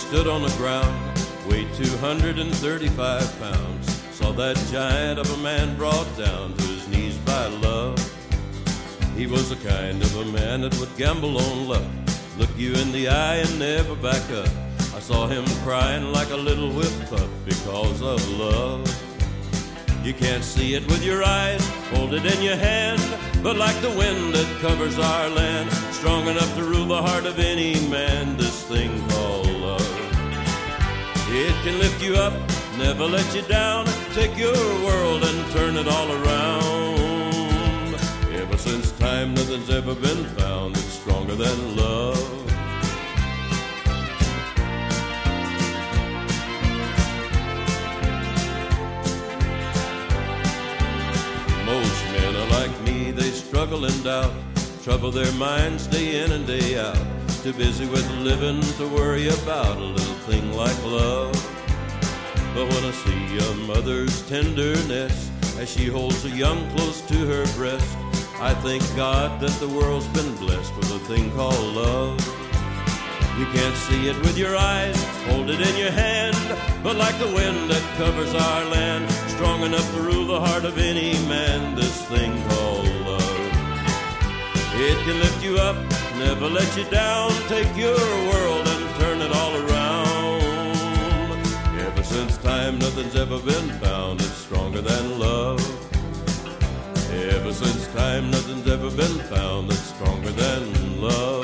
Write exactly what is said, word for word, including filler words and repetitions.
stood on the ground, weighed two hundred thirty-five pounds. Saw that giant of a man brought down to his knees by love. He was the kind of a man that would gamble on luck, look you in the eye and never back up. I saw him crying like a little whipped pup because of love. You can't see it with your eyes, hold it in your hand, but like the wind that covers our land, strong enough to rule the heart of any man, this thing called love. It can lift you up, never let you down, take your world and turn it all around. Ever since time, nothing's ever been found that's stronger than love. Most men are like me, they struggle and doubt, trouble their minds day in and day out, too busy with living to worry about a little thing like love. But when I see a mother's tenderness as she holds a young close to her breast, I thank God that the world's been blessed with a thing called love. You can't see it with your eyes, hold it in your hand, but like the wind that covers our land, strong enough to rule the heart of any man, this thing called love. It can lift you up, never let you down, take your world and turn it all around. Ever since time, nothing's ever been found that's stronger than love. Ever since time, nothing's ever been found that's stronger than love.